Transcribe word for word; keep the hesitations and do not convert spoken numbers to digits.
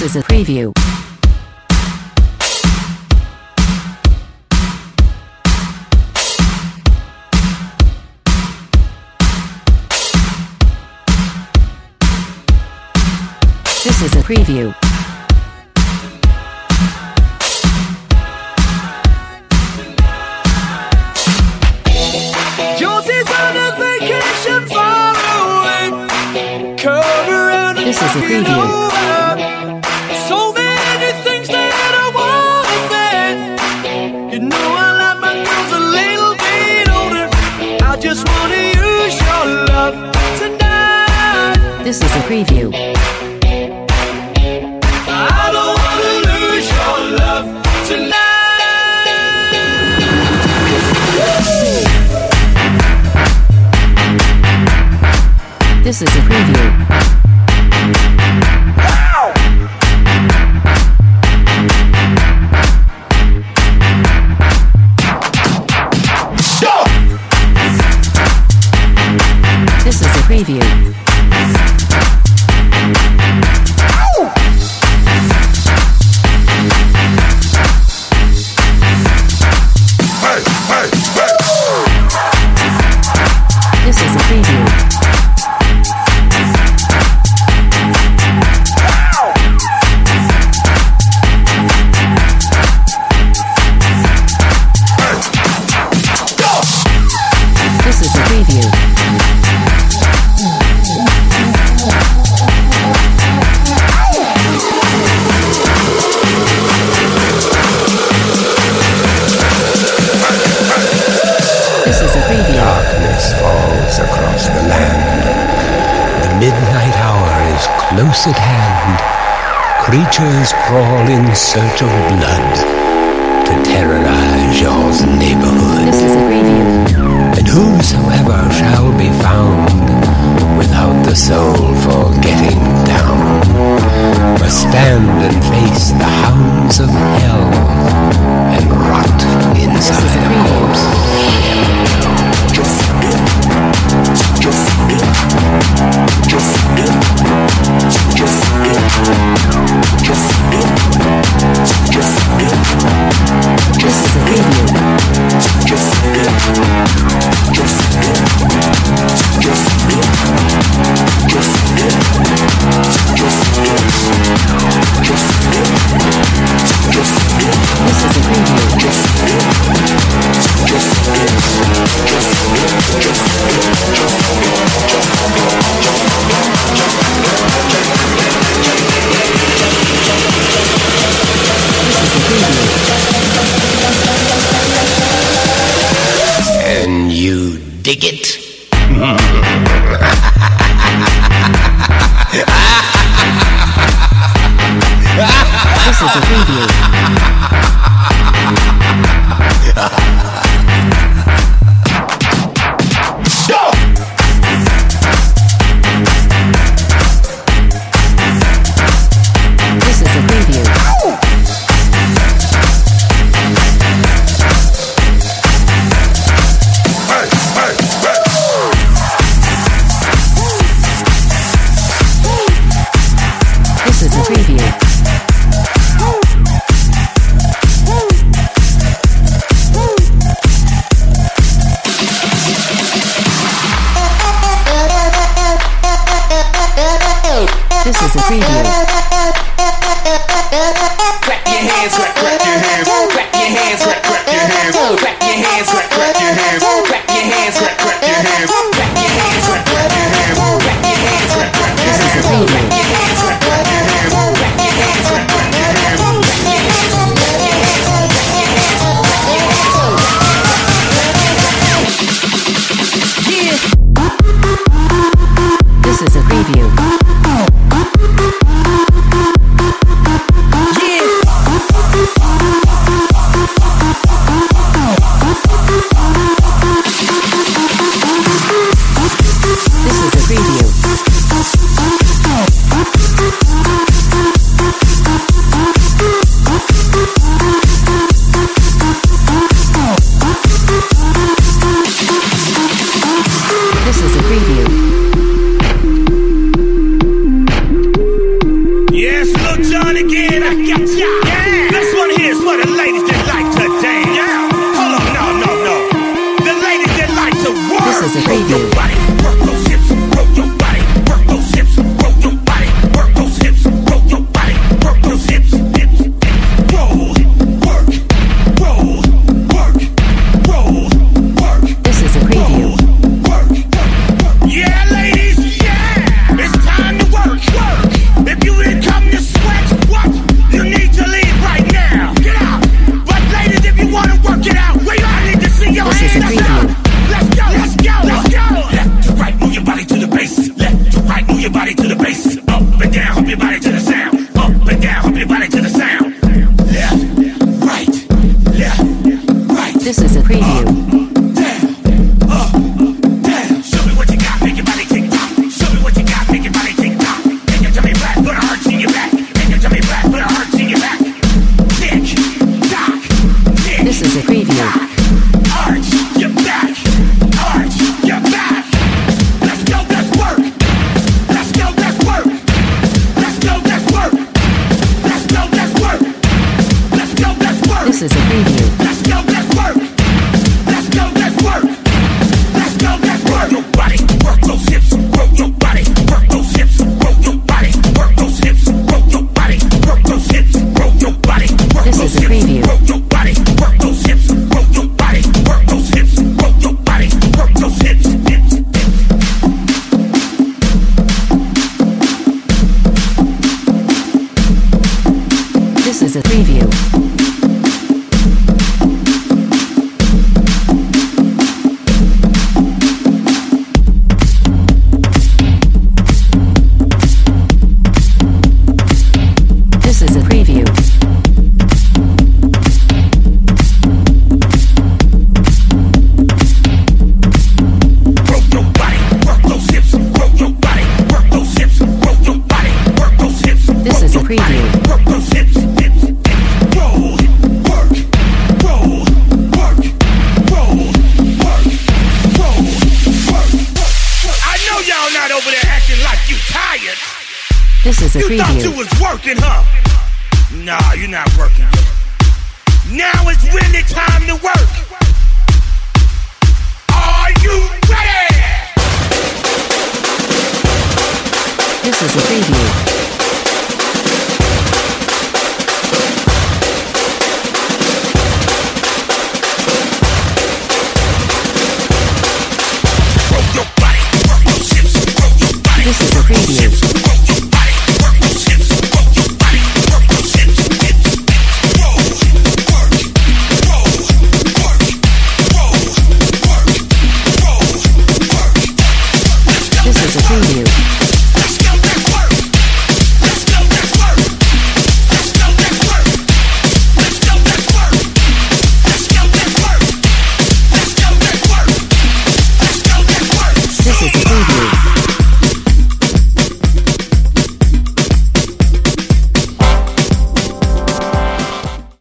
is a preview. This is a preview. Josie's on a vacation far away. Come around and This is a preview. so many things that I wanna say. You know I like my girls a little bit older. I just wanna use your love tonight. This is a preview. I don't wanna lose your love tonight. This is a preview. This is a preview. This is a preview. This is a preview. This is a preview. Darkness falls across the land. The midnight hour is close at hand. Creatures crawl in search of blood to terrorize your neighborhood. This is a preview. And whosoever shall be found without the soul for getting down must stand and face the hounds of hell and rot inside a corpse. This is a preview. This is a preview. This is a preview. And you dig it? This is a preview. This is a preview. This is a preview. This is a preview. Clap your hands, clap, clap your hands, clap your hands, clap, clap your hands, clap your hands, clap, clap your hands, clap your hands, clap, clap your hands, clap your hands, clap, clap your hands, clap your hands, clap, clap your hands. This is a preview. Clap your hands, clap, clap your hands, clap your hands, clap, clap your hands, This is a preview. yeah. This is a You thought you preview. was working, huh? Nah, you're not working yet. Now it's really time to work.